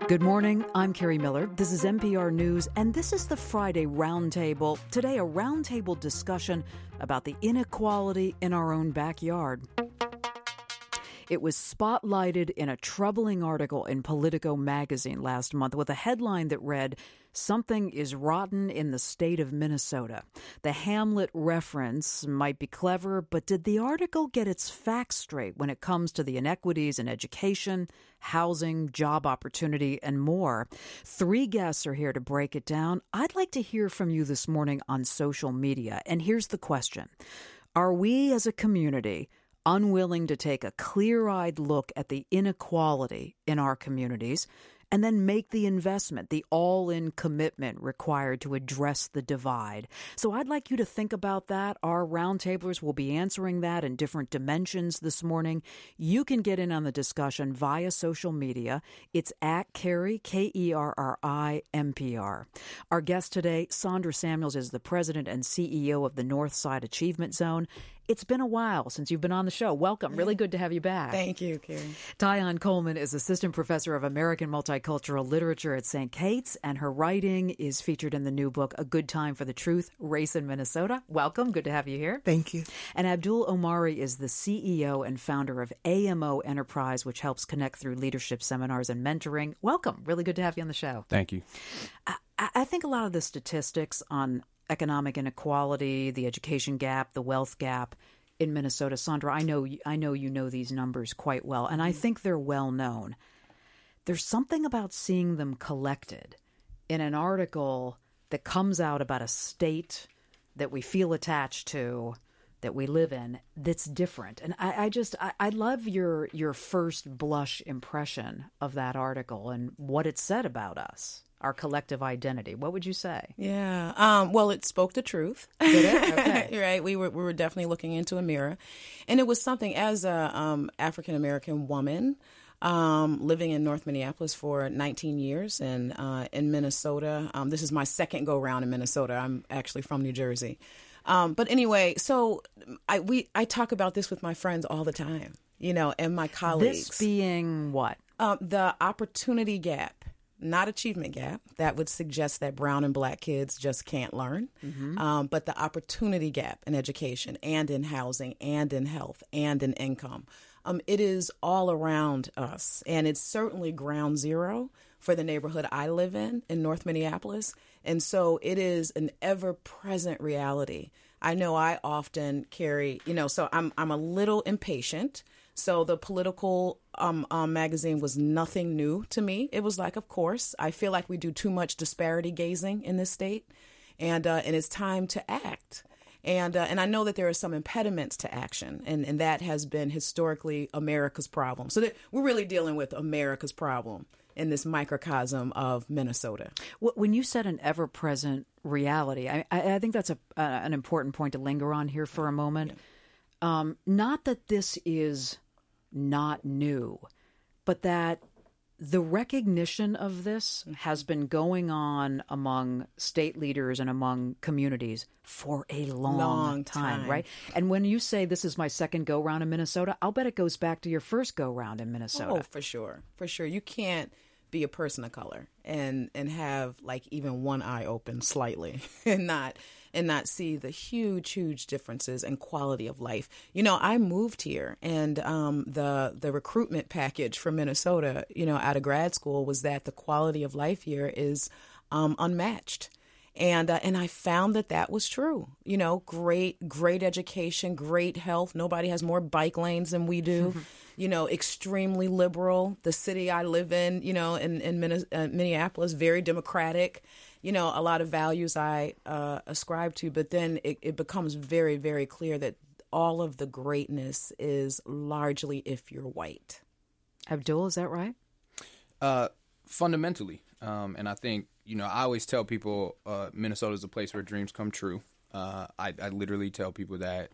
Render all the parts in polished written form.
Good morning. I'm Carrie Miller. This is NPR News, and this is the Friday Roundtable. Today, a roundtable discussion about the inequality in our own backyard. It was spotlighted in a troubling article in Politico magazine last month with a headline that read, "Something is rotten in the state of Minnesota." The Hamlet reference might be clever, but did the article get its facts straight when it comes to the inequities in education, housing, job opportunity, and more? Three guests are here to break it down. I'd like to hear from you this morning on social media. And here's the question. Are we as a community unwilling to take a clear-eyed look at the inequality in our communities and then make the investment, the all-in commitment required to address the divide? So I'd like you to think about that. Our roundtablers will be answering that in different dimensions this morning. You can get in on the discussion via social media. It's at Kerry, Kerri, NPR. Our guest today, Saundra Samuels, is the president and CEO of the Northside Achievement Zone. It's been a while since you've been on the show. Welcome. Really good to have you back. Thank you, Carrie. Tyann Coleman is assistant professor of American multicultural literature at St. Kate's, and her writing is featured in the new book, A Good Time for the Truth, Race in Minnesota. Welcome. Good to have you here. Thank you. And Abdul Omari is the CEO and founder of AMO Enterprise, which helps connect through leadership seminars and mentoring. Welcome. Really good to have you on the show. Thank you. I think a lot of the statistics on economic inequality, the education gap, the wealth gap in Minnesota. Saundra, I know you know these numbers quite well, and I think they're well known. There's something about seeing them collected in an article that comes out about a state that we feel attached to, that we live in, that's different. And I love your first blush impression of that article and what it said about us, our collective identity. What would you say? Yeah. Well, it spoke the truth. Did it? Okay. Right. We were definitely looking into a mirror. And it was something, as a African-American woman living in North Minneapolis for 19 years and in Minnesota. This is my second go-round in Minnesota. I'm actually from New Jersey. But anyway, so I talk about this with my friends all the time, and my colleagues. This being what? The opportunity gap. Not achievement gap. That would suggest that brown and black kids just can't learn. Mm-hmm. But the opportunity gap in education and in housing and in health and in income. It is all around us. And it's certainly ground zero for the neighborhood I live in North Minneapolis. And so it is an ever-present reality. I know I often carry, so I'm a little impatient. So the Political magazine was nothing new to me. It was like, of course, I feel like we do too much disparity gazing in this state, and it's time to act. And I know that there are some impediments to action, and that has been historically America's problem. So we're really dealing with America's problem in this microcosm of Minnesota. When you said an ever-present reality, I think that's an important point to linger on here for a moment. Yeah. Not that this is not new, but that the recognition of this has been going on among state leaders and among communities for a long time, right? And when you say this is my second go-round in Minnesota, I'll bet it goes back to your first go-round in Minnesota. Oh, for sure. For sure. You can't be a person of color and have like even one eye open slightly and not see the huge differences in quality of life. I moved here, and the recruitment package for Minnesota, out of grad school, was that the quality of life here is unmatched. And I found that was true. Great education, great health. Nobody has more bike lanes than we do. Extremely liberal. The city I live in, in Minneapolis, very democratic. A lot of values I ascribe to. But then it becomes very, very clear that all of the greatness is largely if you're white. Abdul, is that right? Fundamentally. And I think, I always tell people Minnesota is a place where dreams come true. I literally tell people that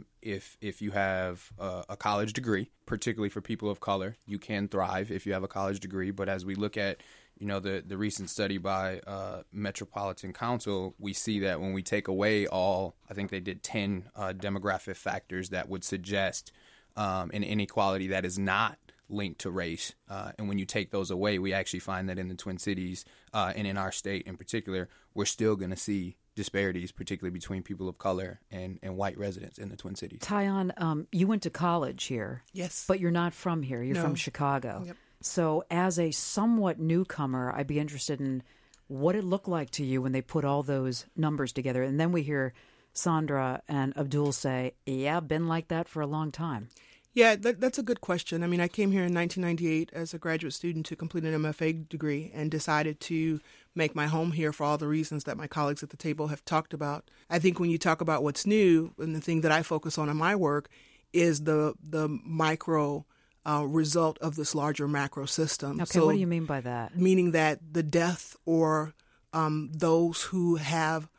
if you have a college degree, particularly for people of color, you can thrive if you have a college degree. But as we look at, the recent study by Metropolitan Council, we see that when we take away all, I think they did 10 demographic factors that would suggest an inequality that is not linked to race. And when you take those away, we actually find that in the Twin Cities and in our state in particular, we're still going to see disparities, particularly between people of color and white residents in the Twin Cities. Tyon, you went to college here. Yes. But you're not from here. You're from Chicago. Yep. So as a somewhat newcomer, I'd be interested in what it looked like to you when they put all those numbers together. And then we hear Sandra and Abdul say, yeah, been like that for a long time. Yeah, that's a good question. I mean, I came here in 1998 as a graduate student to complete an MFA degree and decided to make my home here for all the reasons that my colleagues at the table have talked about. I think when you talk about what's new, and the thing that I focus on in my work is the micro result of this larger macro system. Okay, so, what do you mean by that? Meaning that the death or those who have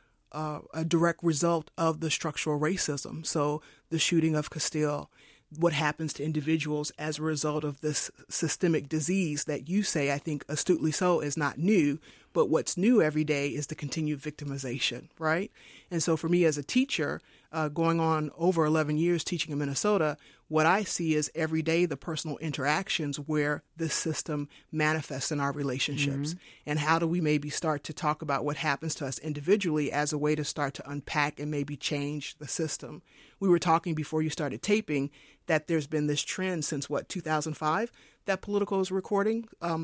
a direct result of the structural racism. So the shooting of Castile, what happens to individuals as a result of this systemic disease that you say, I think astutely so, is not new, but what's new every day is the continued victimization, right? And so for me as a teacher, going on over 11 years teaching in Minnesota, what I see is every day the personal interactions where this system manifests in our relationships. Mm-hmm. And how do we maybe start to talk about what happens to us individually as a way to start to unpack and maybe change the system. We were talking before you started taping that there's been this trend since, 2005, that Politico is recording.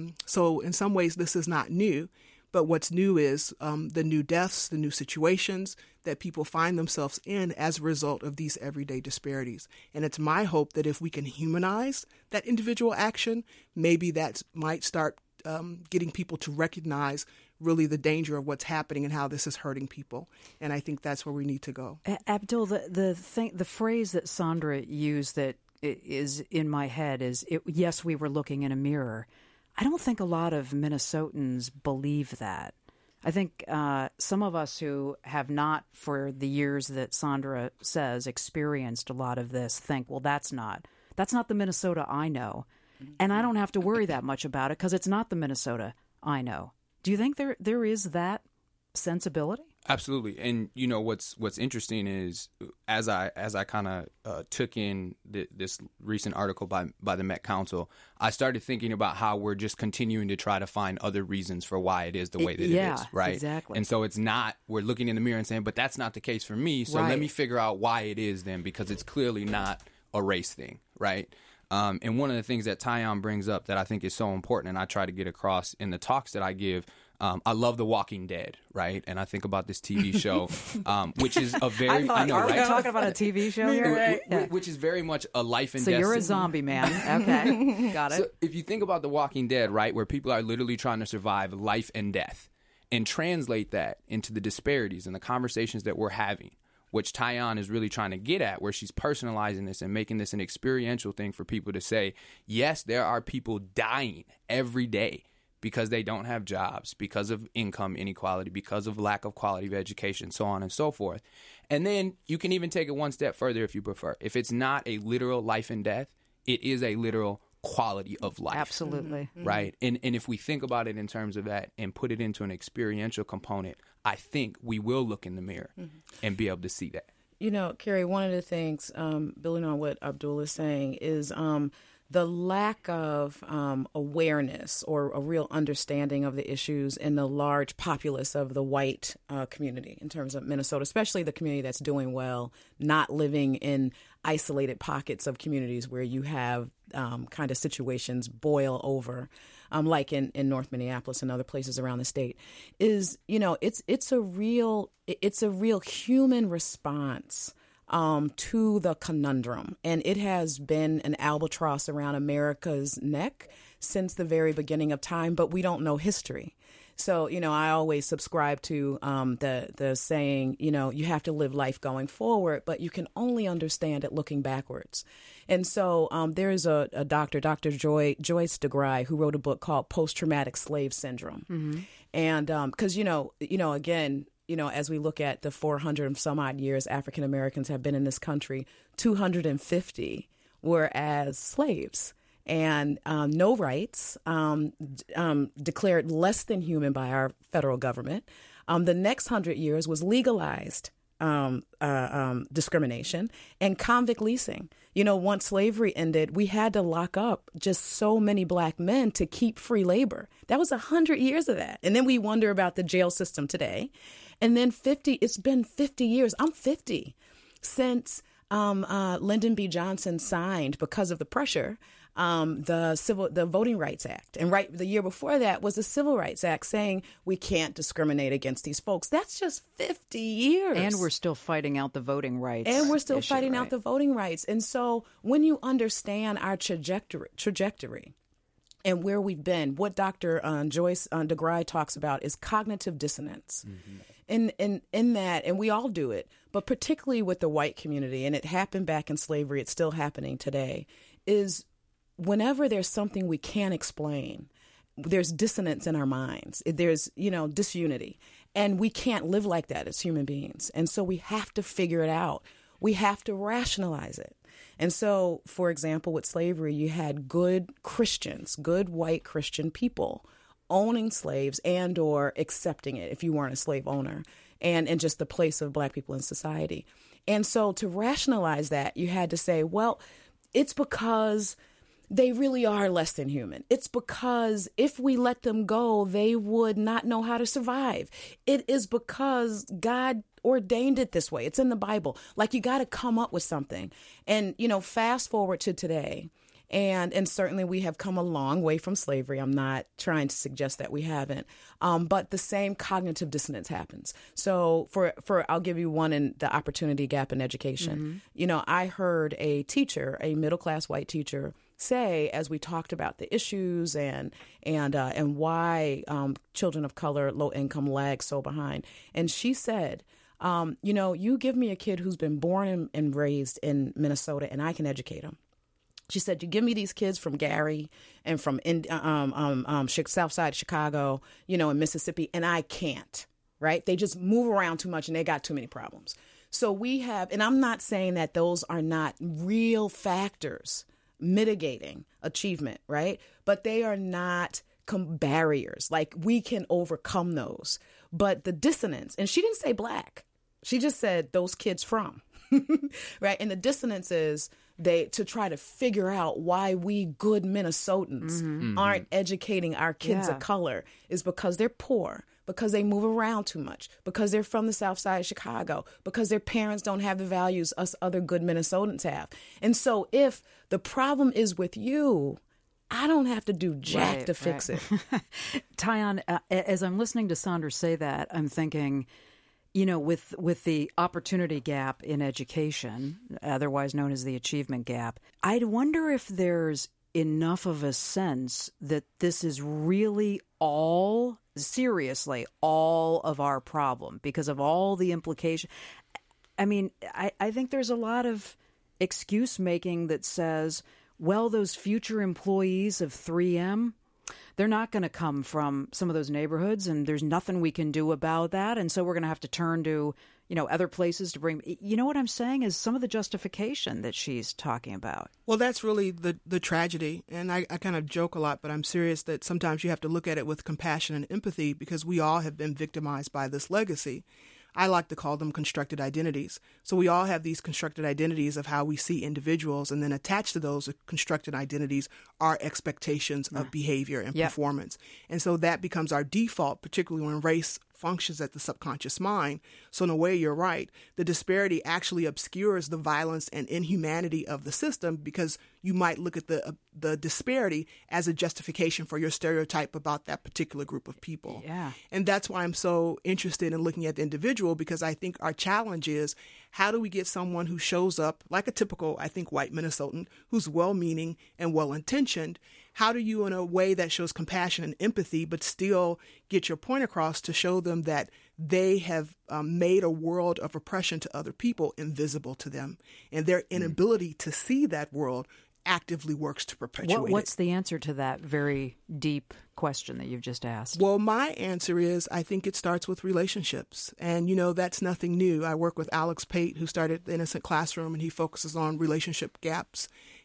So in some ways, this is not new. But what's new is the new deaths, the new situations that people find themselves in as a result of these everyday disparities. And it's my hope that if we can humanize that individual action, maybe that might start getting people to recognize really the danger of what's happening and how this is hurting people. And I think that's where we need to go. Abdul, the phrase that Sandra used that is in my head is, yes, we were looking in a mirror. I don't think a lot of Minnesotans believe that. I think some of us who have not, for the years that Sandra says, experienced a lot of this think, well, that's not the Minnesota I know. And I don't have to worry that much about it because it's not the Minnesota I know. Do you think there is that sensibility? Absolutely. And you know what's interesting is as I kind of took in this recent article by the Met Council, I started thinking about how we're just continuing to try to find other reasons for why it is the way that it is, right? Exactly. And so it's not, we're looking in the mirror and saying, but that's not the case for me, so let me figure out why it is then, because it's clearly not a race thing, right? And one of the things that Tyon brings up that I think is so important, and I try to get across in the talks that I give, I love The Walking Dead, right? And I think about this TV show, which is a very... are we talking about a TV show here? Right? Which is very much a life and death... So you're a zombie man. Okay, got it. So if you think about The Walking Dead, right, where people are literally trying to survive life and death, and translate that into the disparities and the conversations that we're having, which Tyon is really trying to get at, where she's personalizing this and making this an experiential thing for people to say, yes, there are people dying every day because they don't have jobs, because of income inequality, because of lack of quality of education, so on and so forth. And then you can even take it one step further if you prefer. If it's not a literal life and death, it is a literal quality of life. Absolutely. Right? And if we think about it in terms of that and put it into an experiential component, I think we will look in the mirror and be able to see that. You know, Carrie, one of the things, building on what Abdul is saying, is the lack of awareness or a real understanding of the issues in the large populace of the white community in terms of Minnesota, especially the community that's doing well, not living in isolated pockets of communities where you have kind of situations boil over, like in North Minneapolis and other places around the state, is, you know, it's a real human response to the conundrum. And it has been an albatross around America's neck since the very beginning of time, but we don't know history. So, you know, I always subscribe to the saying, you know, you have to live life going forward, but you can only understand it looking backwards. And so there is a doctor, Dr. Joyce DeGruy, who wrote a book called Post-Traumatic Slave Syndrome. Mm-hmm. And because, you know, again, you know, as we look at the 400 and some odd years African Americans have been in this country, 250 were as slaves. And no rights, declared less than human by our federal government. The next 100 years was legalized discrimination and convict leasing. Once slavery ended, we had to lock up just so many black men to keep free labor. That was 100 years of that. And then we wonder about the jail system today. And then it's been 50 years. I'm 50 since Lyndon B. Johnson signed, because of the pressure, the Voting Rights Act. And the year before that was the Civil Rights Act, saying we can't discriminate against these folks. That's just 50 years. And we're still fighting out the voting rights. Out the voting rights. And so when you understand our trajectory and where we've been, what Dr. Joyce DeGruy talks about is cognitive dissonance. Mm-hmm. In that, and we all do it, but particularly with the white community, and it happened back in slavery, it's still happening today, is whenever there's something we can't explain, there's dissonance in our minds. There's, disunity. And we can't live like that as human beings. And so we have to figure it out. We have to rationalize it. And so, for example, with slavery, you had good Christians, good white Christian people owning slaves and or accepting it if you weren't a slave owner, and just the place of black people in society. And so to rationalize that, you had to say, well, it's because they really are less than human. It's because if we let them go, they would not know how to survive. It is because God ordained it this way. It's in the Bible. Like, you got to come up with something. And, fast forward to today. And certainly we have come a long way from slavery. I'm not trying to suggest that we haven't. But the same cognitive dissonance happens. So I'll give you one in the opportunity gap in education. Mm-hmm. I heard a teacher, a middle-class white teacher, say, as we talked about the issues and why children of color, low income, lag so behind. And she said, you give me a kid who's been born and raised in Minnesota, and I can educate him. She said, you give me these kids from Gary and from South Side Chicago, in Mississippi, and I can't, right? They just move around too much and they got too many problems. So we have, and I'm not saying that those are not real factors mitigating achievement, right? But they are not barriers. Like, we can overcome those. But the dissonance, and she didn't say black, she just said those kids from, right? And the dissonance is to try to figure out why we good Minnesotans aren't educating our kids of color is because they're poor, because they move around too much, because they're from the South Side of Chicago, because their parents don't have the values us other good Minnesotans have. And so if the problem is with you, I don't have to do jack to fix it. Tyon, as I'm listening to Sandra say that, I'm thinking, with the opportunity gap in education, otherwise known as the achievement gap, I'd wonder if there's enough of a sense that this is really seriously all of our problem because of all the implications. I mean, I think there's a lot of excuse making that says, well, those future employees of 3M, they're not going to come from some of those neighborhoods, and there's nothing we can do about that. And so we're going to have to turn to, other places to bring. You know what I'm saying is some of the justification that she's talking about. Well, that's really the tragedy. And I kind of joke a lot, but I'm serious that sometimes you have to look at it with compassion and empathy because we all have been victimized by this legacy. I like to call them constructed identities. So we all have these constructed identities of how we see individuals, and then attached to those constructed identities are expectations of behavior and performance. And so that becomes our default, particularly when race functions at the subconscious mind. So in a way, you're right. The disparity actually obscures the violence and inhumanity of the system because you might look at the disparity as a justification for your stereotype about that particular group of people. Yeah. And that's why I'm so interested in looking at the individual, because I think our challenge is, how do we get someone who shows up like a typical, I think, white Minnesotan who's well-meaning and well-intentioned? How do you, in a way that shows compassion and empathy, but still get your point across to show them that they have made a world of oppression to other people invisible to them, and their inability to see that world actively works to perpetuate What's the answer to that very deep question that you've just asked? Well, my answer is I think it starts with relationships. And, that's nothing new. I work with Alex Pate, who started the Innocent Classroom, and he focuses on relationship gaps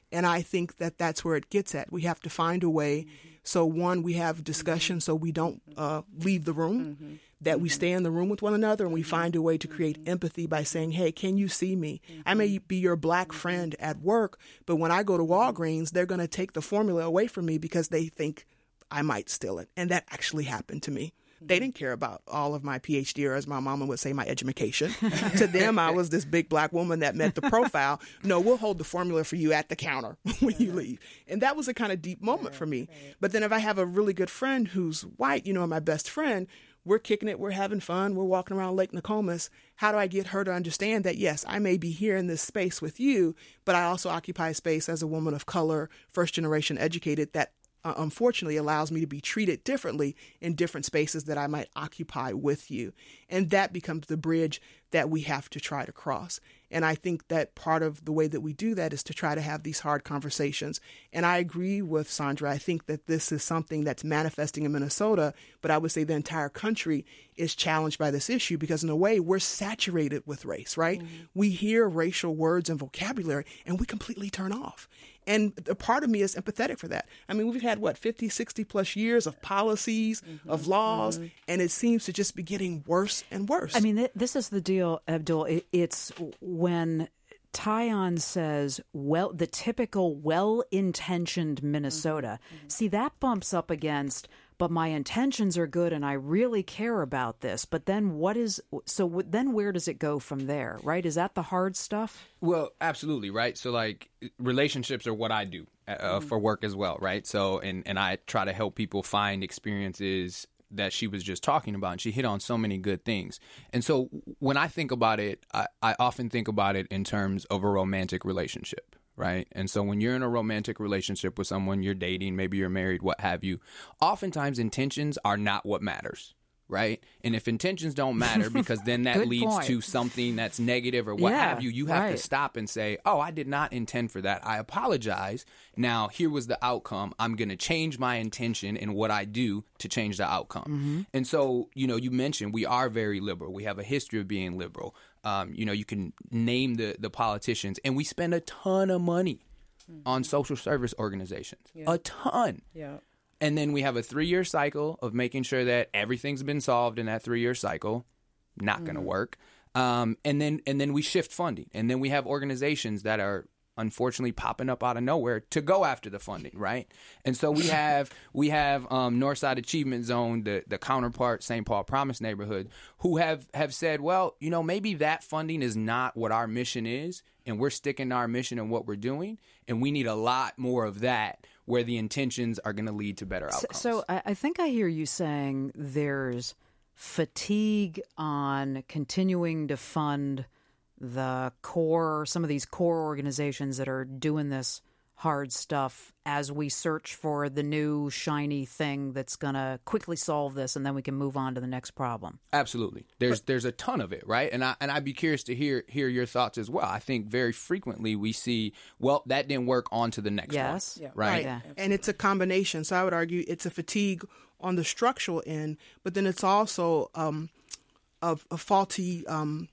And I think that that's where it gets at. We have to find a way. So one, we have discussion so we don't leave the room, that we stay in the room with one another, and we find a way to create empathy by saying, hey, can you see me? I may be your black friend at work, but when I go to Walgreens, they're going to take the formula away from me because they think I might steal it. And that actually happened to me. They didn't care about all of my PhD, or as my mama would say, my education. To them, I was this big black woman that met the profile. No, we'll hold the formula for you at the counter when you leave. And that was a kind of deep moment for me. But then if I have a really good friend who's white, my best friend, we're kicking it, we're having fun, we're walking around Lake Nokomis. How do I get her to understand that, yes, I may be here in this space with you, but I also occupy space as a woman of color, first generation educated, that unfortunately allows me to be treated differently in different spaces that I might occupy with you. And that becomes the bridge that we have to try to cross. And I think that part of the way that we do that is to try to have these hard conversations. And I agree with Sandra. I think that this is something that's manifesting in Minnesota, but I would say the entire country is challenged by this issue because in a way we're saturated with race, right? We hear racial words and vocabulary and we completely turn off. And a part of me is empathetic for that. I mean, we've had, 50, 60 plus years of policies, of laws, and it seems to just be getting worse and worse. I mean, this is the deal, Abdul. It's when Tayon says, well, the typical well-intentioned Minnesota. See, that bumps up against, but my intentions are good and I really care about this. But then then where does it go from there, right? Is that the hard stuff? Well, absolutely, right? So, relationships are what I do for work as well, right? So, and I try to help people find experiences that she was just talking about, and she hit on so many good things. And so when I think about it, I often think about it in terms of a romantic relationship, right? And so when you're in a romantic relationship with someone you're dating, maybe you're married, what have you, oftentimes intentions are not what matters, right? And if intentions don't matter, because then that leads to something that's negative or what have you, you have to stop and say, oh, I did not intend for that. I apologize. Now, here was the outcome. I'm going to change my intention in what I do to change the outcome. And so, you mentioned we are very liberal. We have a history of being liberal. You can name the politicians, and we spend a ton of money on social service organizations, a ton. Yeah. And then we have a 3-year cycle of making sure that everything's been solved in that 3-year cycle. Not going to work. And then we shift funding. And then we have organizations that are unfortunately popping up out of nowhere to go after the funding, right? And so we have Northside Achievement Zone, the counterpart, St. Paul Promise neighborhood, who have said, well, maybe that funding is not what our mission is, and we're sticking to our mission and what we're doing, and we need a lot more of that where the intentions are going to lead to better outcomes. So I think I hear you saying there's fatigue on continuing to fund some of these core organizations that are doing this hard stuff as we search for the new shiny thing that's going to quickly solve this, and then we can move on to the next problem. Absolutely. There's a ton of it, right? And I'd be curious to hear your thoughts as well. I think very frequently we see, well, that didn't work, on to the next one. Yeah. Right? Yeah. And it's a combination. So I would argue it's a fatigue on the structural end, but then it's also a faulty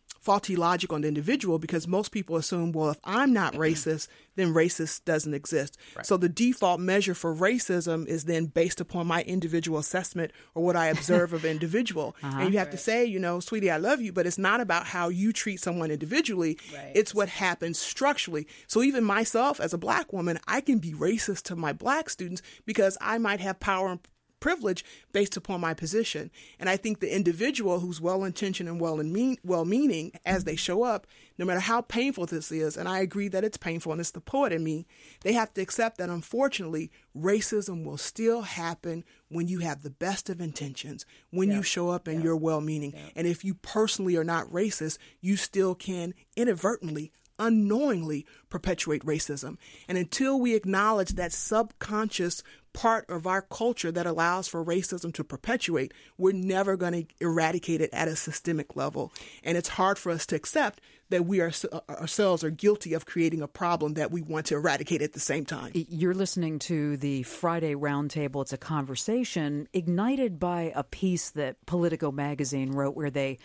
logic on the individual, because most people assume, well, if I'm not racist, then racist doesn't exist. Right. So the default measure for racism is then based upon my individual assessment or what I observe of an individual. And you have to say, sweetie, I love you, but it's not about how you treat someone individually. Right. It's what happens structurally. So even myself as a black woman, I can be racist to my black students because I might have power and privilege based upon my position. And I think the individual who's well-intentioned and well-meaning as they show up, no matter how painful this is, and I agree that it's painful and it's the poet in me, they have to accept that unfortunately racism will still happen when you have the best of intentions, when you show up and you're well-meaning. And if you personally are not racist, you still can inadvertently, unknowingly perpetuate racism. And until we acknowledge that subconscious part of our culture that allows for racism to perpetuate, we're never going to eradicate it at a systemic level. And it's hard for us to accept that we ourselves are guilty of creating a problem that we want to eradicate at the same time. You're listening to the Friday Roundtable. It's a conversation ignited by a piece that Politico magazine wrote where they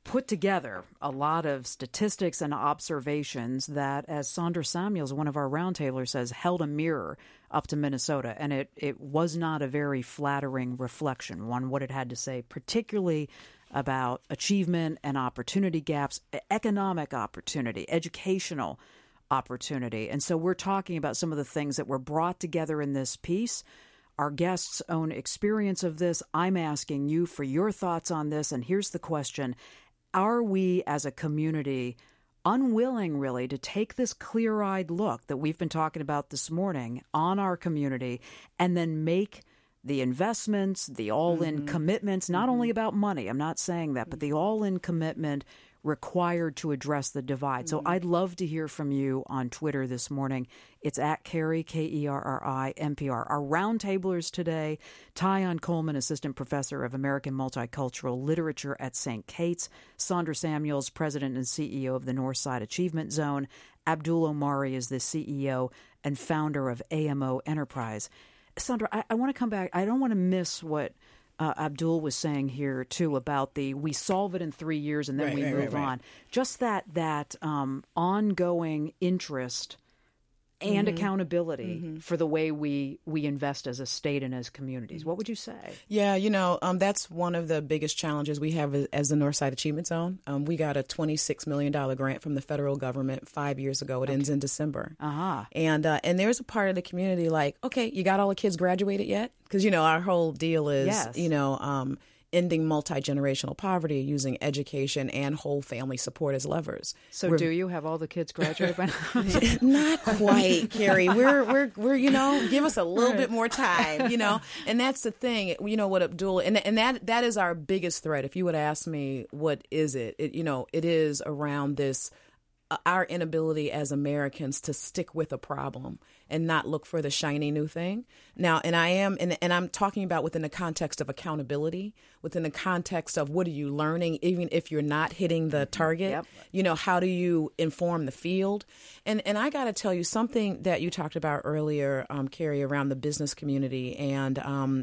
put together a lot of statistics and observations that, as Sandra Samuels, one of our roundtablers, says, held a mirror up to Minnesota. And it was not a very flattering reflection on what it had to say, particularly about achievement and opportunity gaps, economic opportunity, educational opportunity. And so we're talking about some of the things that were brought together in this piece, our guests' own experience of this. I'm asking you for your thoughts on this. And here's the question. Are we as a community unwilling really to take this clear-eyed look that we've been talking about this morning on our community and then make the investments, the all-in commitments, not only about money, I'm not saying that, but the all-in commitment required to address the divide. So I'd love to hear from you on Twitter this morning. It's at Kerry, Kerri, NPR. Our roundtablers today, Tyon Coleman, Assistant Professor of American Multicultural Literature at St. Kate's, Sandra Samuels, President and CEO of the Northside Achievement Zone, Abdul Omari is the CEO and founder of AMO Enterprise. Sandra, I want to come back. I don't want to miss what Abdul was saying here, too, about we solve it in 3 years and then we move on. Just that ongoing interest and accountability for the way we invest as a state and as communities. What would you say? Yeah, that's one of the biggest challenges we have as the Northside Achievement Zone. We got a $26 million grant from the federal government 5 years ago. It ends in December. And there's a part of the community like, okay, you got all the kids graduated yet? Because, our whole deal is, ending multi-generational poverty using education and whole family support as levers. So do you have all the kids graduate by now? Not quite, Kerry. We're give us a little bit more time, And that's the thing, what Abdul, and that is our biggest threat. If you would ask me, what is it? It is around this, our inability as Americans to stick with a problem and not look for the shiny new thing. Now, and I'm talking about within the context of accountability, within the context of what are you learning, even if you're not hitting the target, how do you inform the field? And I got to tell you something that you talked about earlier, Kerry, around the business community and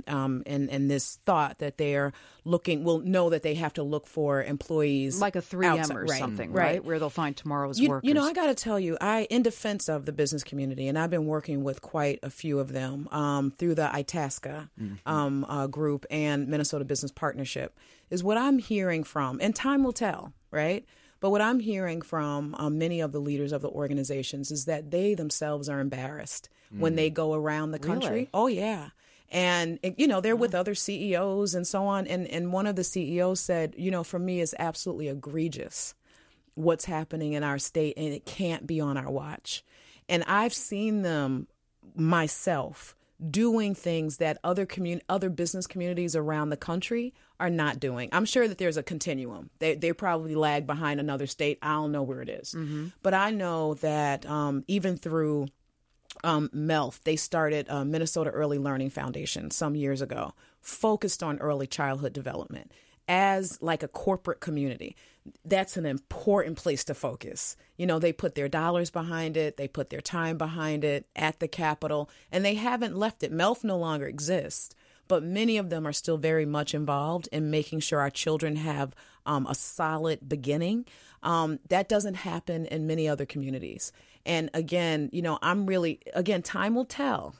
this thought that they're will know that they have to look for employees. Like a 3M outside, or something, right? Where they'll find tomorrow's workers. I got to tell you, in defense of the business community, and I've been working with quite a few of them through the Itasca group and Minnesota Business Partnership, is what I'm hearing from, and time will tell, right? But what I'm hearing from many of the leaders of the organizations is that they themselves are embarrassed when they go around the country. Really? Oh, yeah. And, they're with other CEOs and so on. And one of the CEOs said, for me, it's absolutely egregious what's happening in our state, and it can't be on our watch. And I've seen them myself doing things that other business communities around the country are not doing. I'm sure that there's a continuum. They probably lag behind another state. I don't know where it is. But I know that even through MELF, they started Minnesota Early Learning Foundation some years ago, focused on early childhood development as like a corporate community. That's an important place to focus. They put their dollars behind it. They put their time behind it at the Capitol, and they haven't left it. MELF no longer exists, but many of them are still very much involved in making sure our children have a solid beginning. That doesn't happen in many other communities. And again, time will tell.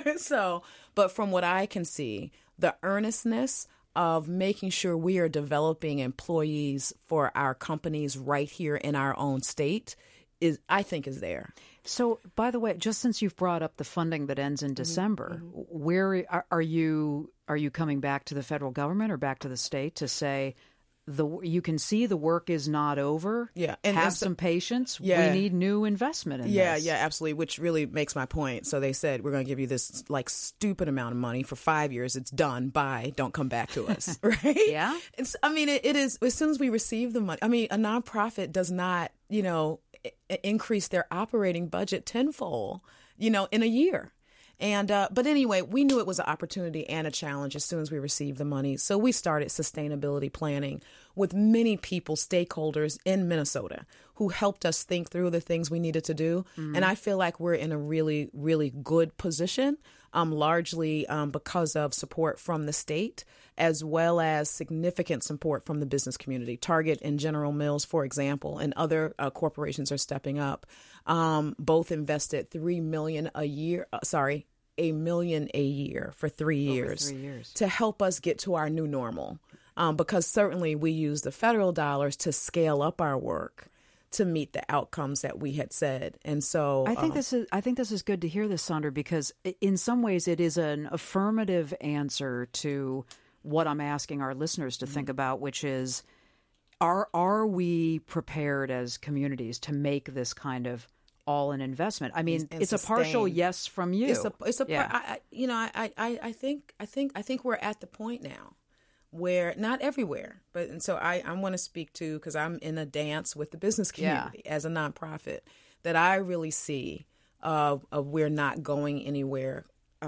But from what I can see, the earnestness of making sure we are developing employees for our companies right here in our own state I think is there. So, by the way, just since you've brought up the funding that ends in December, where are you coming back to the federal government or back to the state to say, you can see the work is not over. Yeah, and have some patience. Yeah. We need new investment in this. Yeah, absolutely. Which really makes my point. So they said, we're going to give you this stupid amount of money for 5 years. It's done. Bye. Don't come back to us. Right? Yeah. It is. As soon as we receive the money. A nonprofit does not, increase their operating budget tenfold, in a year. And but anyway, we knew it was an opportunity and a challenge as soon as we received the money. So we started sustainability planning with many people, stakeholders in Minnesota, who helped us think through the things we needed to do. And I feel like we're in a really, really good position largely because of support from the state, as well as significant support from the business community. Target and General Mills, for example, and other corporations are stepping up. Both invested $1 million a year for 3 years. Over 3 years. To help us get to our new normal. Because certainly we use the federal dollars to scale up our work to meet the outcomes that we had said. And so I think this is good to hear this, Sandra, because in some ways it is an affirmative answer to what I'm asking our listeners to think about, which is, are we prepared as communities to make this kind of all-in investment? I mean, it's a partial yes from you. I think we're at the point now where, not everywhere, but, and so I want to speak to, because I'm in a dance with the business community as a nonprofit, that I really see a we're not going anywhere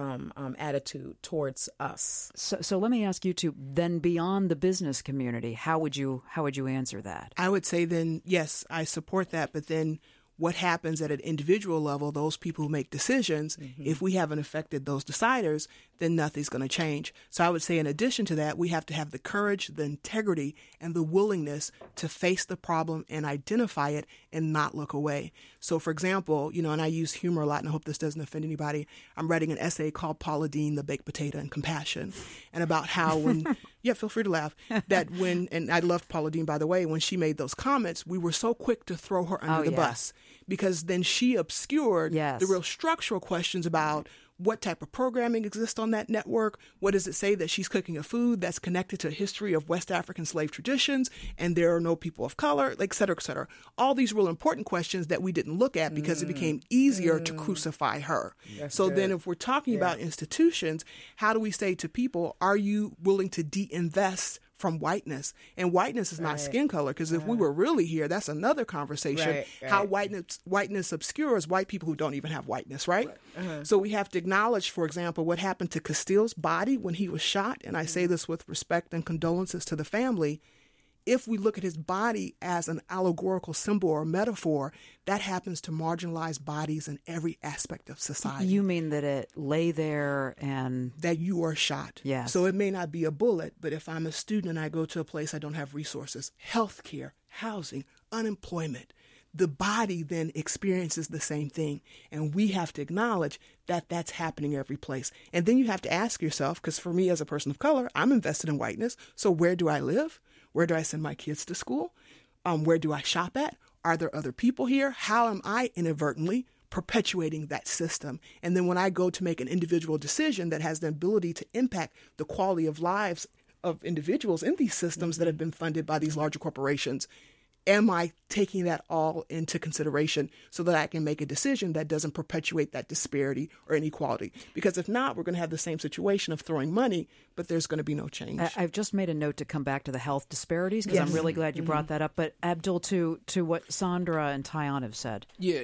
attitude towards us. So let me ask you to, then beyond the business community, how would you answer that? I would say then, yes, I support that, but then what happens at an individual level, those people who make decisions, if we haven't affected those deciders, then nothing's going to change. So I would say in addition to that, we have to have the courage, the integrity, and the willingness to face the problem and identify it and not look away. So for example, and I use humor a lot, and I hope this doesn't offend anybody, I'm writing an essay called Paula Deen, The Baked Potato and Compassion, and about how when, feel free to laugh, that when, and I loved Paula Deen, by the way, when she made those comments, we were so quick to throw her under the bus, because then she obscured the real structural questions about what type of programming exists on that network. What does it say that she's cooking a food that's connected to a history of West African slave traditions and there are no people of color, et cetera, et cetera. All these real important questions that we didn't look at because it became easier to crucify her. Then if we're talking about institutions, how do we say to people, are you willing to de-invest from whiteness? And whiteness is not skin color, because if we were really here, that's another conversation. How whiteness obscures white people who don't even have whiteness, right? So we have to acknowledge, for example, what happened to Castille's body when he was shot. And I say this with respect and condolences to the family. If we look at his body as an allegorical symbol or metaphor, that happens to marginalized bodies in every aspect of society. You mean that it lay there and... that you are shot. Yes. So it may not be a bullet, but if I'm a student and I go to a place I don't have resources, healthcare, housing, unemployment, the body then experiences the same thing. And we have to acknowledge that that's happening every place. And then you have to ask yourself, because for me as a person of color, I'm invested in whiteness. So where do I live? Where do I send my kids to school? Where do I shop at? Are there other people here? How am I inadvertently perpetuating that system? And then when I go to make an individual decision that has the ability to impact the quality of lives of individuals in these systems that have been funded by these larger corporations, am I taking that all into consideration so that I can make a decision that doesn't perpetuate that disparity or inequality? Because if not, we're going to have the same situation of throwing money, but there's going to be no change. I've just made a note to come back to the health disparities, because I'm really glad you brought that up. But Abdul, to what Sandra and Tyon have said. Yeah,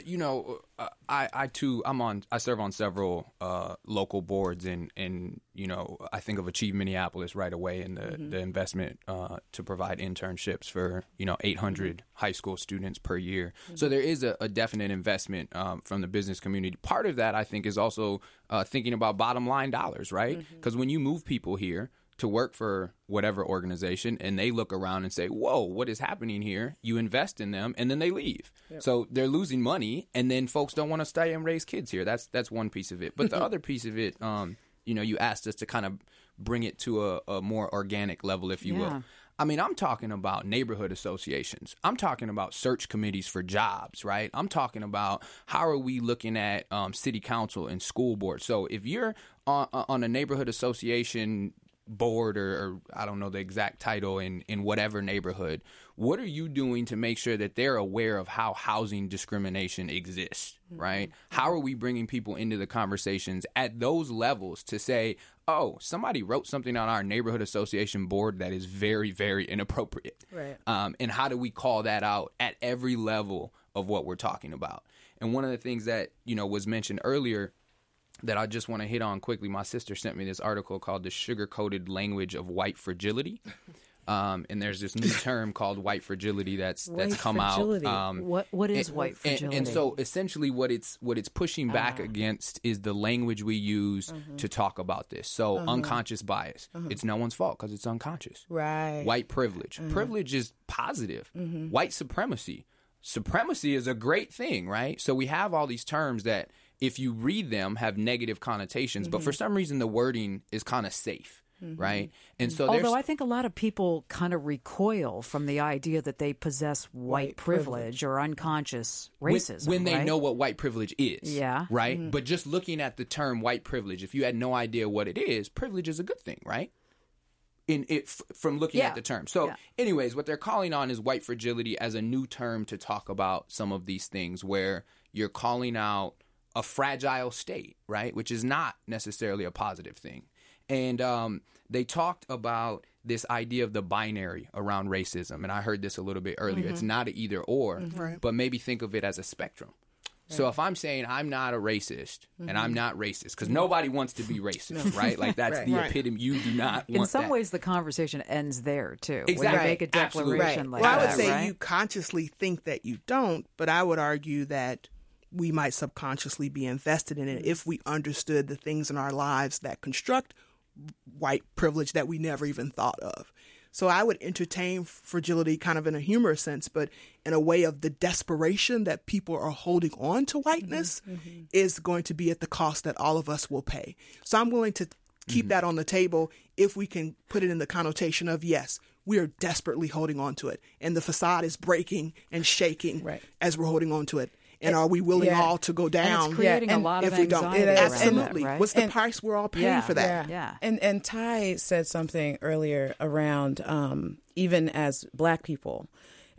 I too, I serve on several local boards, and I think of Achieve Minneapolis right away, and the investment to provide internships for 800 high school students per year. So there is a definite investment from the business community. Part of that, I think, is also thinking about bottom line dollars, right? Because when you move people here to work for whatever organization and they look around and say, whoa, what is happening here? You invest in them and then they leave. Yep. So they're losing money, and then folks don't want to stay and raise kids here. That's one piece of it. But the other piece of it, you asked us to kind of bring it to a more organic level, if you will. I mean, I'm talking about neighborhood associations. I'm talking about search committees for jobs, right? I'm talking about how are we looking at city council and school board. So if you're on a neighborhood association board, or I don't know the exact title in whatever neighborhood, what are you doing to make sure that they're aware of how housing discrimination exists, right? How are we bringing people into the conversations at those levels to say, oh, somebody wrote something on our neighborhood association board that is very, very inappropriate. Right. And how do we call that out at every level of what we're talking about? And one of the things that, was mentioned earlier that I just want to hit on quickly, my sister sent me this article called The Sugar-Coated Language of White Fragility. And there's this new term called white fragility that's come fragility. out. What is white fragility? And so essentially what it's pushing back against is the language we use to talk about this. So unconscious bias. It's no one's fault because it's unconscious. Right. White privilege. Privilege is positive. White supremacy. Supremacy is a great thing, right? So we have all these terms that, if you read them, have negative connotations, but for some reason the wording is kind of safe. Right. And so although I think a lot of people kind of recoil from the idea that they possess white privilege or unconscious racism. When they know what white privilege is. Yeah. Right. But just looking at the term white privilege, if you had no idea what it is, privilege is a good thing, right? From looking at the term. So anyways, what they're calling on is white fragility as a new term to talk about some of these things where you're calling out a fragile state, right? Which is not necessarily a positive thing. And they talked about this idea of the binary around racism. And I heard this a little bit earlier. It's not an either or, but maybe think of it as a spectrum. Right. So if I'm saying I'm not a racist and I'm not racist, because nobody wants to be racist, right? Like that's the epitome. You do not want In some that. ways, the conversation ends there, too. Exactly. When you make a declaration like that, I would say right? you consciously think that you don't, but I would argue that we might subconsciously be invested in it if we understood the things in our lives that construct white privilege that we never even thought of. So I would entertain fragility kind of in a humorous sense, but in a way of the desperation that people are holding on to whiteness is going to be at the cost that all of us will pay. So I'm willing to keep that on the table if we can put it in the connotation of, yes, we are desperately holding on to it. And the facade is breaking and shaking as we're holding on to it. And are we willing all to go down? And it's creating a lot of if we don't? anxiety around Absolutely. that, right? What's the price we're all paying for that? Yeah. And Ty said something earlier around even as Black people,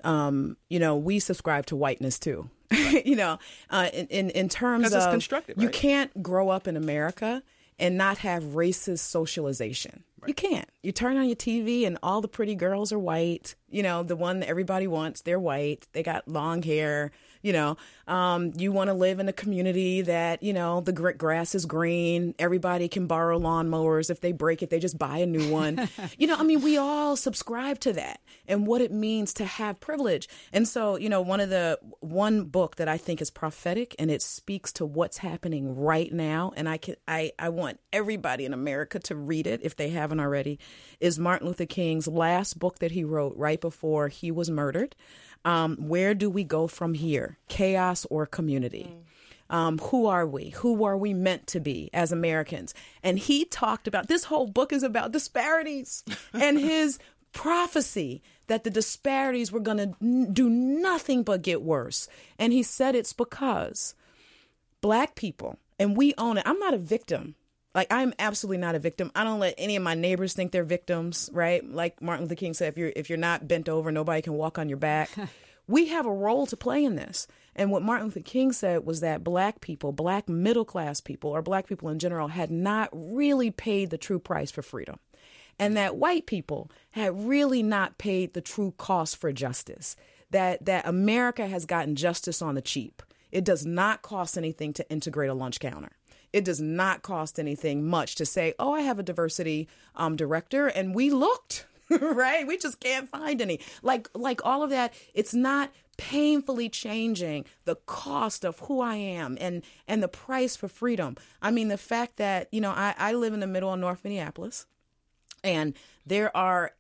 we subscribe to whiteness too. In terms of it's constructed, right? You can't grow up in America and not have racist socialization. Right. You can't. You turn on your TV and all the pretty girls are white. The one that everybody wants, they're white. They got long hair. You want to live in a community that, the grass is green. Everybody can borrow lawnmowers. If they break it, they just buy a new one. We all subscribe to that and what it means to have privilege. And so, one book that I think is prophetic and it speaks to what's happening right now. And I want everybody in America to read it if they haven't already, is Martin Luther King's last book that he wrote right before he was murdered. Where do we go from here? Chaos or community? Who are we? Who are we meant to be as Americans? And he talked about, this whole book is about disparities and his prophecy that the disparities were going to do nothing but get worse. And he said it's because Black people, and we own it. I'm not a victim. Like, I'm absolutely not a victim. I don't let any of my neighbors think they're victims, right? Like Martin Luther King said, if you're not bent over, nobody can walk on your back. We have a role to play in this. And what Martin Luther King said was that Black people, Black middle class people, or Black people in general, had not really paid the true price for freedom. And that white people had really not paid the true cost for justice. That America has gotten justice on the cheap. It does not cost anything to integrate a lunch counter. It does not cost anything much to say, oh, I have a diversity director, and we looked, right? We just can't find any. Like all of that, it's not painfully changing the cost of who I am and the price for freedom. I mean, the fact that, I live in the middle of North Minneapolis, and there are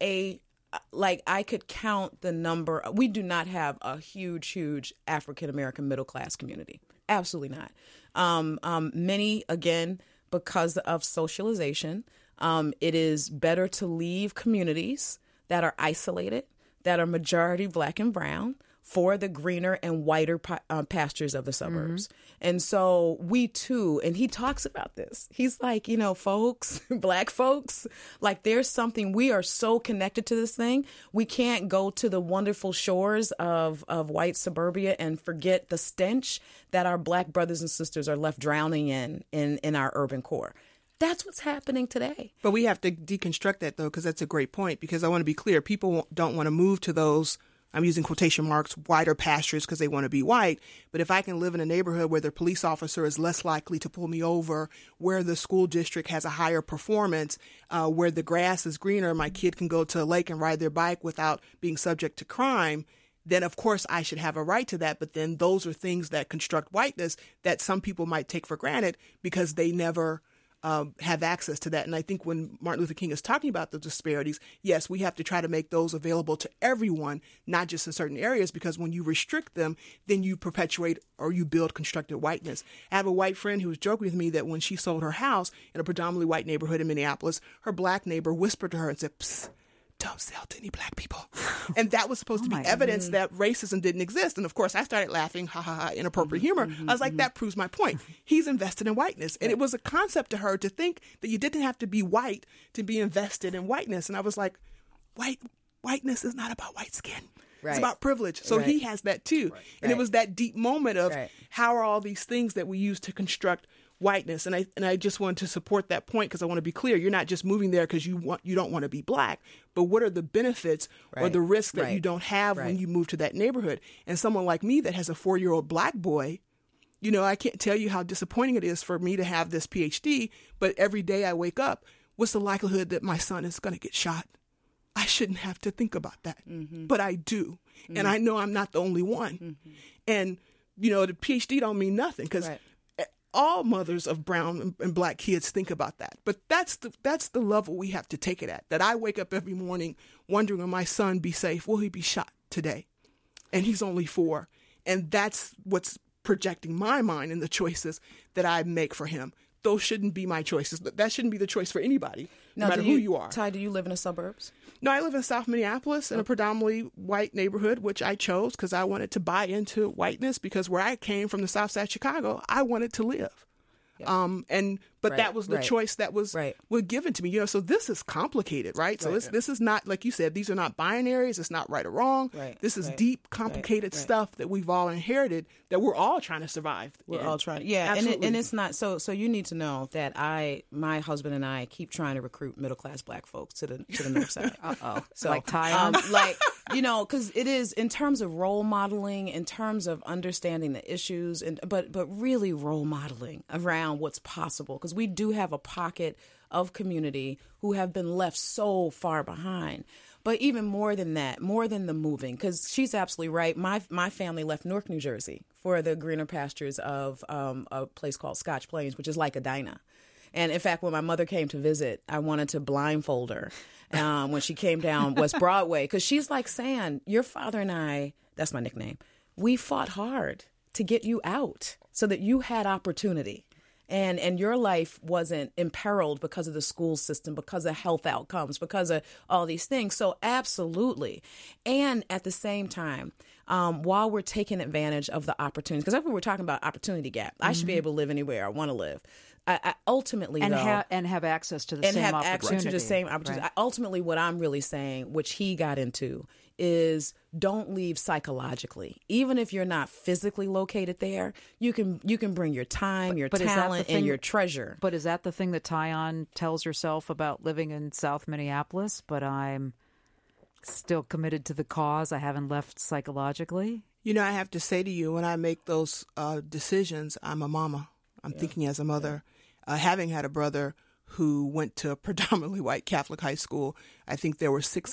I could count the number. We do not have a huge African-American middle-class community. Absolutely not. Many, again, because of socialization, it is better to leave communities that are isolated, that are majority Black and brown, for the greener and whiter pastures of the suburbs. And so we too, and he talks about this. He's like, folks, Black folks, like there's something, we are so connected to this thing. We can't go to the wonderful shores of white suburbia and forget the stench that our Black brothers and sisters are left drowning in our urban core. That's what's happening today. But we have to deconstruct that, though, because that's a great point, because I want to be clear. People don't want to move to those I'm using quotation marks, whiter pastures because they want to be white. But if I can live in a neighborhood where the police officer is less likely to pull me over, where the school district has a higher performance, where the grass is greener, my kid can go to a lake and ride their bike without being subject to crime, then of course I should have a right to that. But then those are things that construct whiteness that some people might take for granted because they never have access to that. And I think when Martin Luther King is talking about the disparities, yes, we have to try to make those available to everyone, not just in certain areas, because when you restrict them, then you perpetuate or you build constructed whiteness. I have a white friend who was joking with me that when she sold her house in a predominantly white neighborhood in Minneapolis, her black neighbor whispered to her and said, "Psst, don't sell to any black people." And that was supposed to be evidence that racism didn't exist. And of course, I started laughing, ha ha ha, inappropriate humor. I was like, that proves my point. He's invested in whiteness. And it was a concept to her to think that you didn't have to be white to be invested in whiteness. And I was like, whiteness is not about white skin. Right. It's about privilege. So he has that too. Right. And it was that deep moment of how are all these things that we use to construct whiteness. And I just wanted to support that point because I want to be clear. You're not just moving there because you don't want to be black, but what are the benefits or the risks that you don't have when you move to that neighborhood? And someone like me that has a 4-year-old black boy, you know, I can't tell you how disappointing it is for me to have this PhD, but every day I wake up, what's the likelihood that my son is going to get shot? I shouldn't have to think about that, but I do. And I know I'm not the only one. And, you know, the PhD don't mean nothing because all mothers of brown and black kids think about that. But that's the level we have to take it at, that I wake up every morning wondering, will my son be safe? Will he be shot today? And he's only 4. And that's what's projecting my mind and the choices that I make for him. Those shouldn't be my choices. That shouldn't be the choice for anybody, no matter who you are. Ty, do you live in the suburbs? No, I live in South Minneapolis in a predominantly white neighborhood, which I chose because I wanted to buy into whiteness because where I came from, the South Side Chicago, I wanted to live. But that was the choice that was given to me. You know, so this is complicated, right? So this is not, like you said, these are not binaries. It's not right or wrong. This is deep, complicated stuff that we've all inherited that we're all trying to survive. We're all trying. And it's not so you need to know that my husband and I keep trying to recruit middle class black folks to the north side. So like Ty, you know, because it is in terms of role modeling, in terms of understanding the issues, but really role modeling around what's possible. Because we do have a pocket of community who have been left so far behind. But even more than that, more than the moving, because she's absolutely right. My family left Newark, New Jersey for the greener pastures of a place called Scotch Plains, which is like Edina. And in fact, when my mother came to visit, I wanted to blindfold her when she came down West Broadway, because she's like saying, your father and I, that's my nickname, we fought hard to get you out so that you had opportunity. And your life wasn't imperiled because of the school system, because of health outcomes, because of all these things. So absolutely. And at the same time, while we're taking advantage of the opportunities, because that's what we're talking about, opportunity gap. I should be able to live anywhere I want to live. I ultimately, and have access to the same opportunity. Access to the same opportunity. Right. Ultimately, what I'm really saying, which he got into, is don't leave psychologically. Even if you're not physically located there, you can bring your time, your talent, and your treasure. But is that the thing that Tyon tells herself about living in South Minneapolis? But I'm still committed to the cause. I haven't left psychologically. You know, I have to say to you, when I make those decisions, I'm a mama. I'm thinking as a mother. Having had a brother who went to a predominantly white Catholic high school, I think there were 6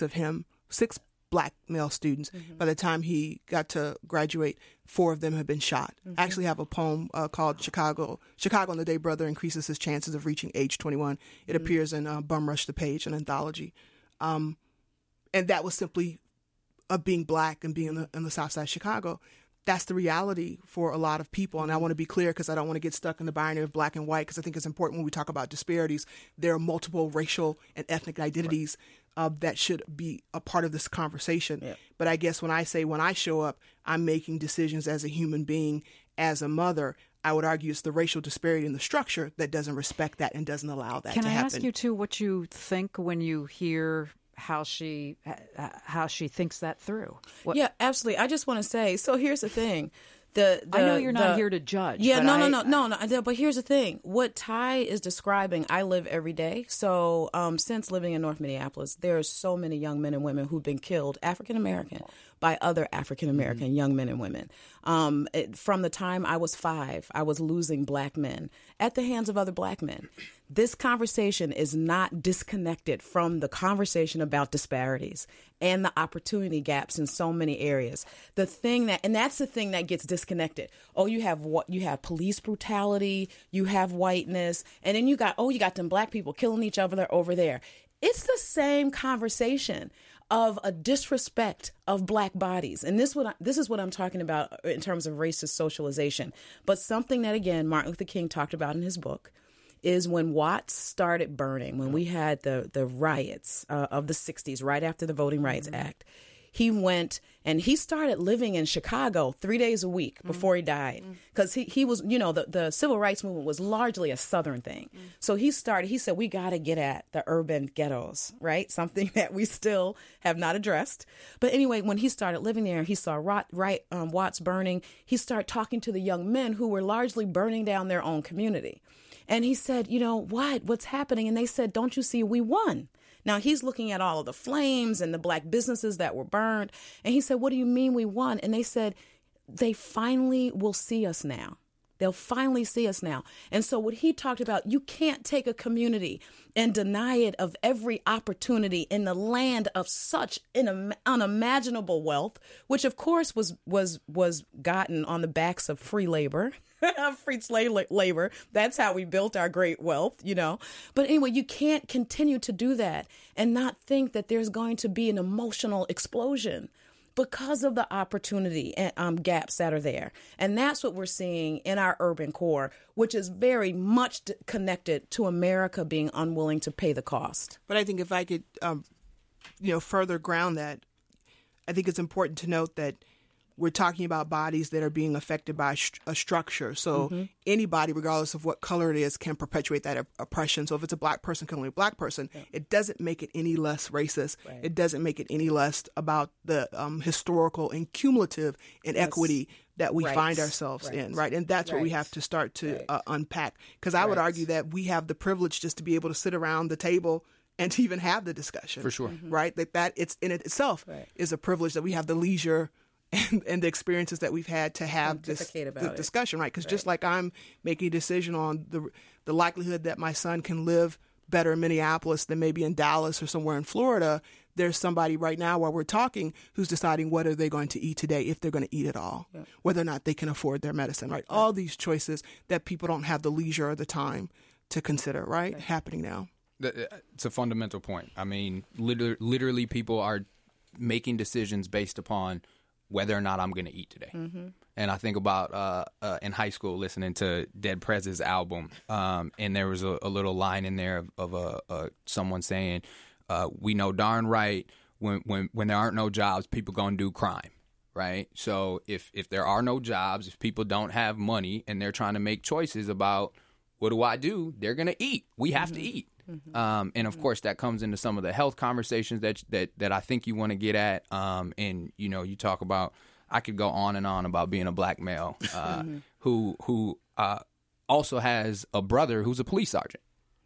black male students. By the time he got to graduate, 4 of them had been shot. I actually have a poem called Chicago on the Day Brother Increases His Chances of Reaching Age 21. It appears in Bum Rush the Page, an anthology. And that was simply being black and being in the South Side of Chicago. That's the reality for a lot of people. And I want to be clear because I don't want to get stuck in the binary of black and white, because I think it's important when we talk about disparities. There are multiple racial and ethnic identities that should be a part of this conversation. Yeah. But I guess when I show up, I'm making decisions as a human being, as a mother. I would argue it's the racial disparity in the structure that doesn't respect that and doesn't allow that to happen. Can I ask you, too, what you think when you hear how she thinks that through? Yeah, absolutely. I just want to say, so here's the thing. I know you're not here to judge. Yeah, no. But here's the thing. What Ty is describing, I live every day. So since living in North Minneapolis, there are so many young men and women who've been killed, African American, by other African American young men and women. From the time I was 5, I was losing black men at the hands of other black men. This conversation is not disconnected from the conversation about disparities and the opportunity gaps in so many areas. That's the thing that gets disconnected. Oh, you have police brutality, you have whiteness, and then you got them black people killing each other over there. It's the same conversation of a disrespect of black bodies. And this is what I'm talking about in terms of racist socialization. But something that, again, Martin Luther King talked about in his book is when Watts started burning, when we had the riots of the 60s, right after the Voting Rights Act. He went and he started living in Chicago 3 days a week before he died, because he was, the civil rights movement was largely a Southern thing. So he said, we got to get at the urban ghettos, right? Something that we still have not addressed. But anyway, when he started living there, he saw Watts burning. He started talking to the young men who were largely burning down their own community. And he said, what's happening? And they said, don't you see, we won. Now, he's looking at all of the flames and the black businesses that were burned. And he said, what do you mean we won? And they said, they finally will see us now. They'll finally see us now. And so what he talked about, you can't take a community and deny it of every opportunity in the land of such unimaginable wealth, which, of course, was gotten on the backs of free labor. Free slave labor. That's how we built our great wealth, But anyway, you can't continue to do that and not think that there's going to be an emotional explosion because of the opportunity gaps that are there. And that's what we're seeing in our urban core, which is very much connected to America being unwilling to pay the cost. But I think if I could, further ground that, I think it's important to note that we're talking about bodies that are being affected by a structure. So anybody, regardless of what color it is, can perpetuate that oppression. So if it's a black person killing a black person, it doesn't make it any less racist. Right. It doesn't make it any less about the historical and cumulative inequity that we find ourselves in, right? And that's what we have to start to unpack. Because I would argue that we have the privilege just to be able to sit around the table and to even have the discussion. For sure. Right? That it's in itself is a privilege that we have the leisure and the experiences that we've had to have this discussion, right? Because just like I'm making a decision on the likelihood that my son can live better in Minneapolis than maybe in Dallas or somewhere in Florida, there's somebody right now while we're talking who's deciding what are they going to eat today, if they're going to eat at all, whether or not they can afford their medicine, right? All these choices that people don't have the leisure or the time to consider, right? Happening now. It's a fundamental point. I mean, literally people are making decisions based upon whether or not I'm going to eat today. And I think about in high school listening to Dead Prez's album, and there was a little line in there of someone saying, we know darn right when there aren't no jobs, people going to do crime, right? So if there are no jobs, if people don't have money and they're trying to make choices about what do, they're going to eat. We have to eat. And of course, that comes into some of the health conversations that I think you want to get at. And you talk about, I could go on and on about being a black male who also has a brother who's a police sergeant.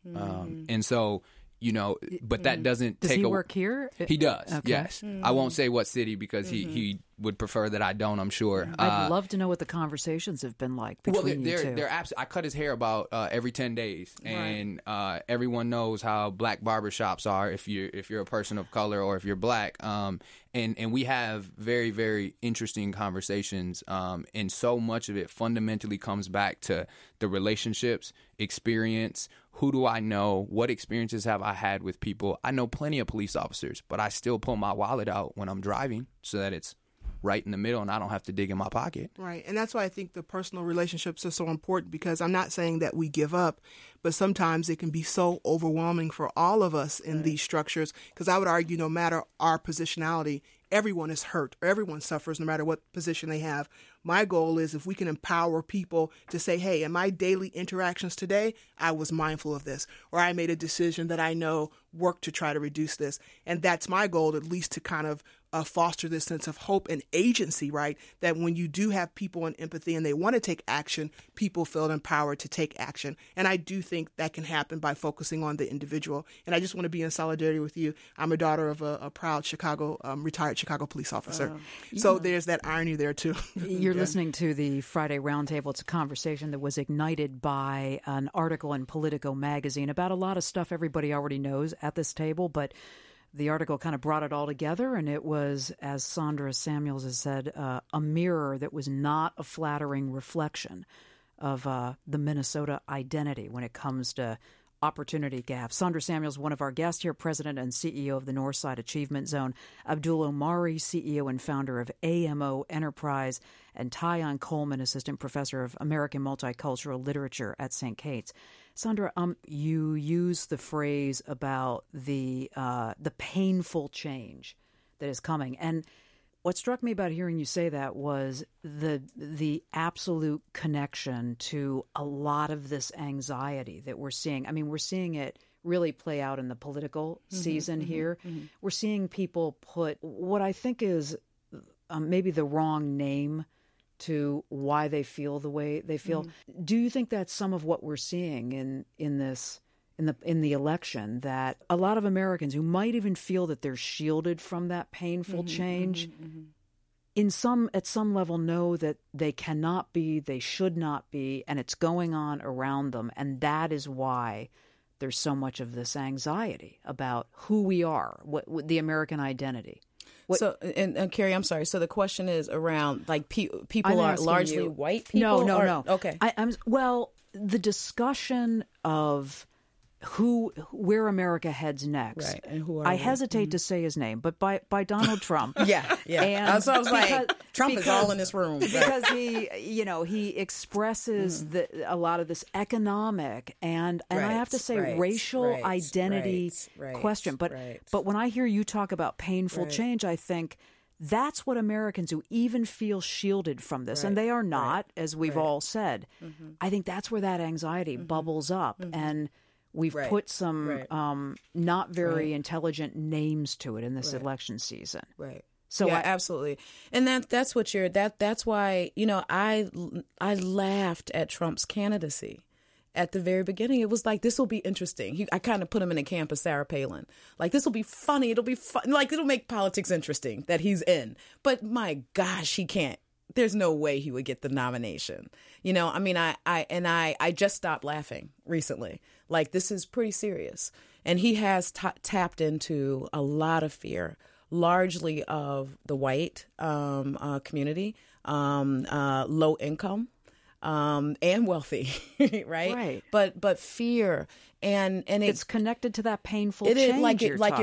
And so, but that doesn't does take. Does he work here? He does. Okay. Yes. I won't say what city because he would prefer that I don't. I'm sure. I'd love to know what the conversations have been like between you two. I cut his hair about every 10 days, and everyone knows how black barbershops are if you're a person of color or if you're black. And we have very, very interesting conversations, and so much of it fundamentally comes back to the relationships, experience. Who do I know? What experiences have I had with people? I know plenty of police officers, but I still pull my wallet out when I'm driving so that it's right in the middle and I don't have to dig in my pocket. Right. And that's why I think the personal relationships are so important, because I'm not saying that we give up, but sometimes it can be so overwhelming for all of us in these structures, because I would argue no matter our positionality, everyone is hurt or everyone suffers no matter what position they have. My goal is if we can empower people to say, hey, in my daily interactions today, I was mindful of this, or I made a decision that I know worked to try to reduce this. And that's my goal, at least to kind of foster this sense of hope and agency, right? That when you do have people in empathy and they want to take action, people feel empowered to take action. And I do think that can happen by focusing on the individual. And I just want to be in solidarity with you. I'm a daughter of a proud Chicago, retired Chicago police officer. So there's that irony there, too. You're listening to the Friday Roundtable. It's a conversation that was ignited by an article in Politico magazine about a lot of stuff everybody already knows at this table, but the article kind of brought it all together, and it was, as Sandra Samuels has said, a mirror that was not a flattering reflection of the Minnesota identity when it comes to opportunity gaps. Sandra Samuels, one of our guests here, president and CEO of the Northside Achievement Zone. Abdul Omari, CEO and founder of AMO Enterprise. And Tyon Coleman, assistant professor of American Multicultural Literature at St. Kate's. Sandra, you used the phrase about the painful change that is coming. And what struck me about hearing you say that was the absolute connection to a lot of this anxiety that we're seeing. I mean, we're seeing it really play out in the political season here. We're seeing people put what I think is maybe the wrong name to why they feel the way they feel. Do you think that's some of what we're seeing in the election, that a lot of Americans who might even feel that they're shielded from that painful change at some level know that they cannot be, they should not be, and it's going on around them, and that is why there's so much of this anxiety about who we are, what the American identity. So, and Carrie, I'm sorry. So the question is around, like, people are largely white people? No. Okay. Well, the discussion of where America heads next. Right. And who are I we? hate to say his name, but by Donald Trump. Yeah. And so I was like, Trump is all in this room. Because he expresses a lot of this economic and I have to say racial identity question. But when I hear you talk about painful change, I think that's what Americans who even feel shielded from this, and they are not, as we've all said, I think that's where that anxiety bubbles up. And we've put some not very intelligent names to it in this election season. Right. So yeah, absolutely. And that's what that's why, I laughed at Trump's candidacy at the very beginning. It was like, this will be interesting. I kind of put him in the camp of Sarah Palin. Like, this will be funny. It'll be fun. Like, it'll make politics interesting that he's in. But my gosh, he can't. There's no way he would get the nomination. I mean, I just stopped laughing recently. Like, this is pretty serious. And he has tapped into a lot of fear, largely of the white community, low income, and wealthy, right? But fear and it's connected to that painful change.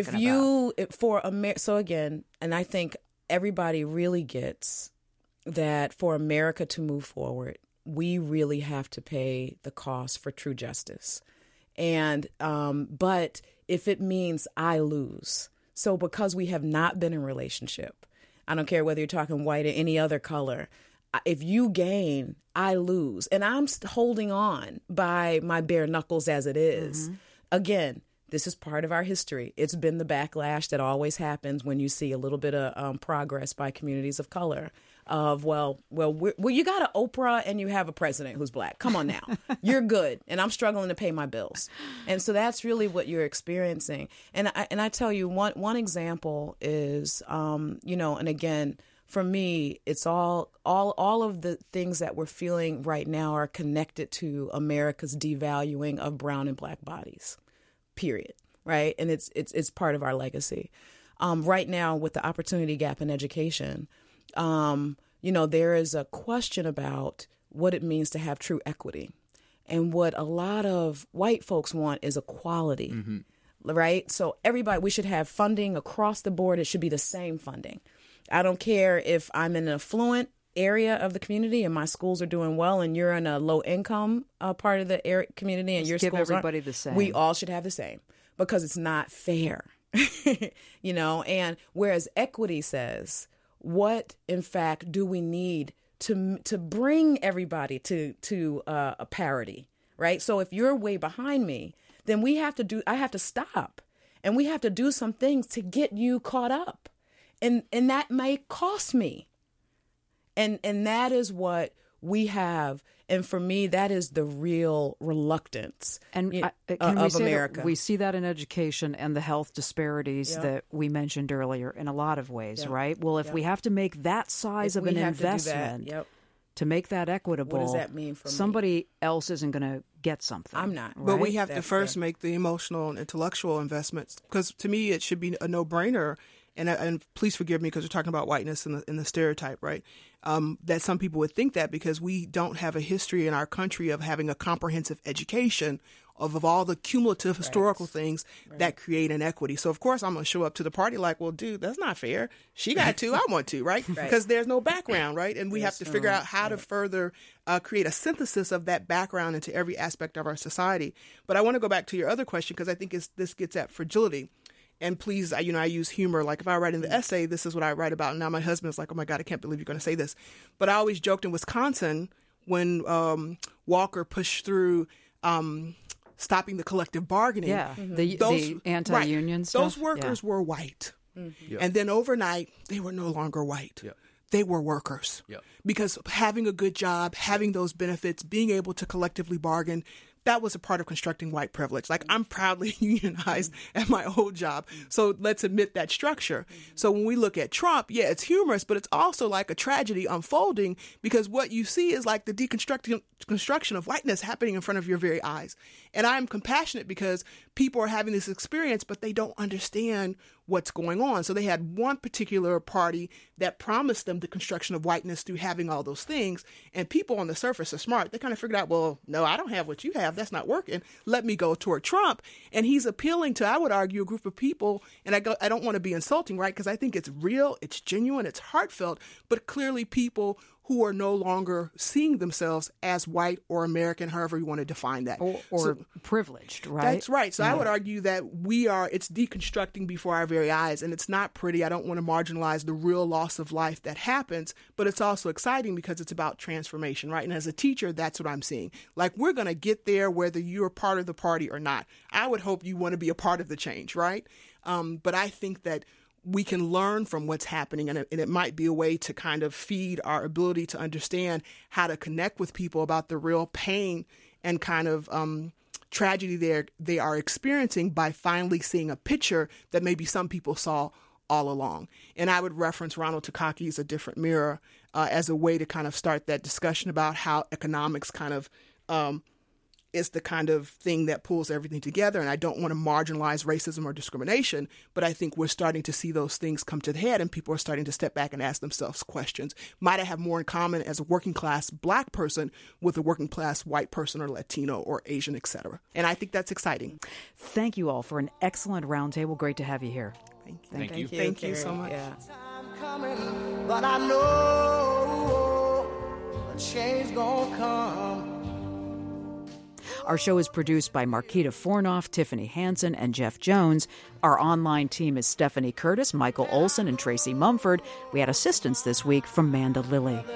So again, and I think everybody really gets that for America to move forward, we really have to pay the cost for true justice. And but if it means I lose, so because we have not been in a relationship, I don't care whether you're talking white or any other color, if you gain, I lose. And I'm holding on by my bare knuckles as it is. Again, this is part of our history. It's been the backlash that always happens when you see a little bit of progress by communities of color. Of, you got an Oprah and you have a president who's black. Come on now. You're good. And I'm struggling to pay my bills. And so that's really what you're experiencing. And I tell you, one example is, and again, for me, it's all of the things that we're feeling right now are connected to America's devaluing of brown and black bodies, period. Right. And it's part of our legacy. Right now, with the opportunity gap in education, there is a question about what it means to have true equity. And what a lot of white folks want is equality, right? So we should have funding across the board. It should be the same funding. I don't care if I'm in an affluent area of the community and my schools are doing well and you're in a low income part of the community and your schools aren't. Give everybody the same. We all should have the same because it's not fair, and whereas equity says, what, in fact, do we need to bring everybody to a parity, right? So if you're way behind me, then I have to stop, and we have to do some things to get you caught up, and that may cost me, and that is what we have, and for me, that is the real reluctance and of America. We see that in education and the health disparities that we mentioned earlier in a lot of ways, right? Well, if we have to make that size of an investment to make that equitable, what does that mean for somebody else isn't going to get something. I'm not. Right? But we have to first make the emotional and intellectual investments, because to me it should be a no-brainer. And please forgive me because we're talking about whiteness and the stereotype, right? That some people would think that because we don't have a history in our country of having a comprehensive education of all the cumulative historical things that create inequity. So, of course, I'm going to show up to the party like, well, dude, that's not fair. She got to, I want to, right? Because there's no background, right? And we have to figure out how to further create a synthesis of that background into every aspect of our society. But I want to go back to your other question because I think this gets at fragility. And please, I use humor. Like if I write in the essay, this is what I write about. And now my husband's like, oh, my God, I can't believe you're going to say this. But I always joked in Wisconsin when Walker pushed through stopping the collective bargaining. Yeah, the anti-union stuff. Those workers were white. Mm-hmm. And then overnight, they were no longer white. Yep. They were workers. Yep. Because having a good job, having those benefits, being able to collectively bargain, that was a part of constructing white privilege. Like, I'm proudly unionized at my old job. So let's admit that structure. So when we look at Trump, yeah, it's humorous, but it's also like a tragedy unfolding, because what you see is like the deconstruction of whiteness happening in front of your very eyes. And I'm compassionate because people are having this experience, but they don't understand what's going on. So they had one particular party that promised them the construction of whiteness through having all those things. And people on the surface are smart. They kind of figured out, well, no, I don't have what you have. That's not working. Let me go toward Trump. And he's appealing to, I would argue, a group of people. And I don't want to be insulting, right? Because I think it's real, it's genuine, it's heartfelt, but clearly people who are no longer seeing themselves as white or American, however you want to define that. Or privileged, right? That's right. So I would argue that it's deconstructing before our very eyes, and it's not pretty. I don't want to marginalize the real loss of life that happens, but it's also exciting because it's about transformation, right? And as a teacher, that's what I'm seeing. Like, we're going to get there whether you're part of the party or not. I would hope you want to be a part of the change, right? But I think that we can learn from what's happening, and it might be a way to kind of feed our ability to understand how to connect with people about the real pain and kind of tragedy they are experiencing by finally seeing a picture that maybe some people saw all along. And I would reference Ronald Takaki's A Different Mirror as a way to kind of start that discussion about how economics kind of is the kind of thing that pulls everything together. And I don't want to marginalize racism or discrimination, but I think we're starting to see those things come to the head, and people are starting to step back and ask themselves questions. Might I have more in common as a working class Black person with a working class white person or Latino or Asian, etc.? And I think that's exciting. Thank you all for an excellent roundtable. Great to have you here. Thank you. Thank you so much. Yeah. But I know a change gonna come. Our show is produced by Marquita Fornoff, Tiffany Hansen, and Jeff Jones. Our online team is Stephanie Curtis, Michael Olson, and Tracy Mumford. We had assistance this week from Manda Lilly.